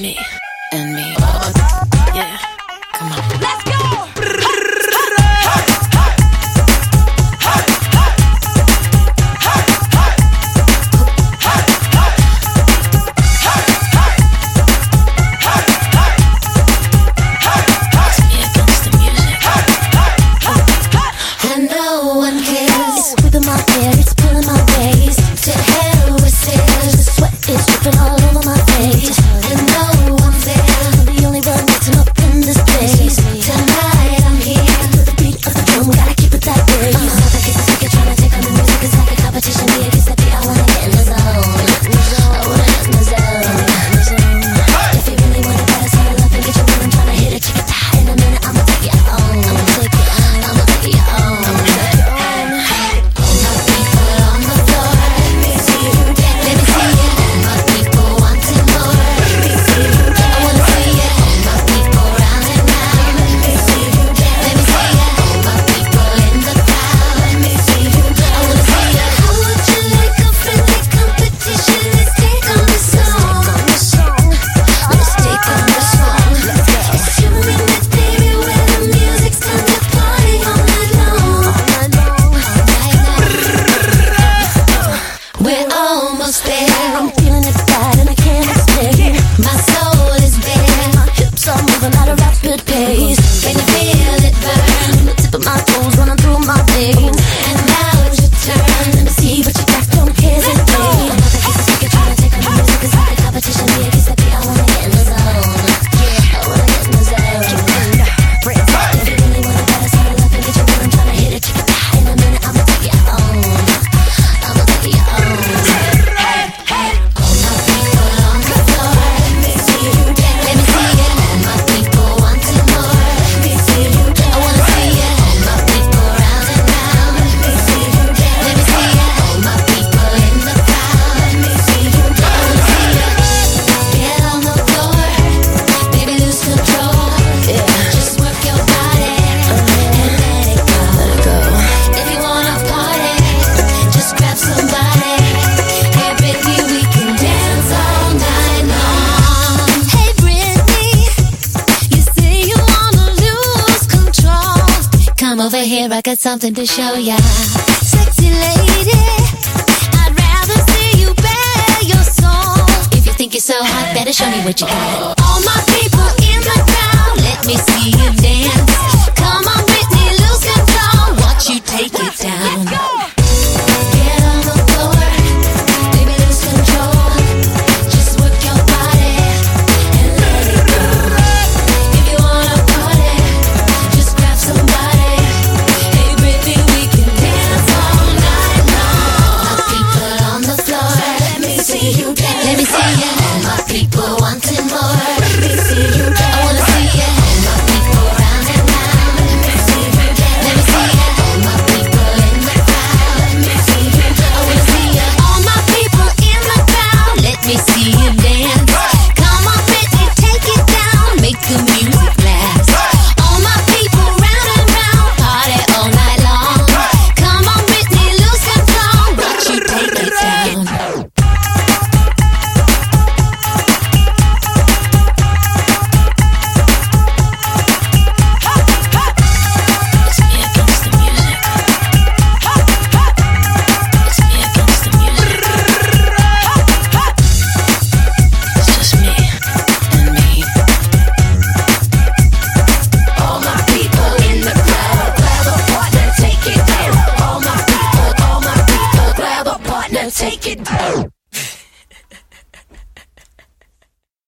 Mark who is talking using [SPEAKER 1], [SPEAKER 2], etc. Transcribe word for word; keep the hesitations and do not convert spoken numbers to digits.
[SPEAKER 1] me and me. Yeah, come on.
[SPEAKER 2] Let's go!
[SPEAKER 3] Over here, I got something to show ya. Sexy lady, I'd rather see you bare your soul. If you think you're so hot, better show me what you got. All my people in the crowd, let me see you dance. Come on, Britney, lose control. Watch you take it down. Get on the floor, baby, lose control. Just work your body and let it go. If you wanna party, just grab somebody. Let me see you. All my people wanting more. Let me see you. I wanna see you. All my people round and round. Let me see you. Let me see you. All my people in the crowd. Let me see you. I wanna see you. All my people in the crowd. Let me see you dance. Come on, Britney, take it down. Make the music last. All my people round and round. Party all night long. Come on, Britney, lose control. Watch you take it down.
[SPEAKER 2] Take it down.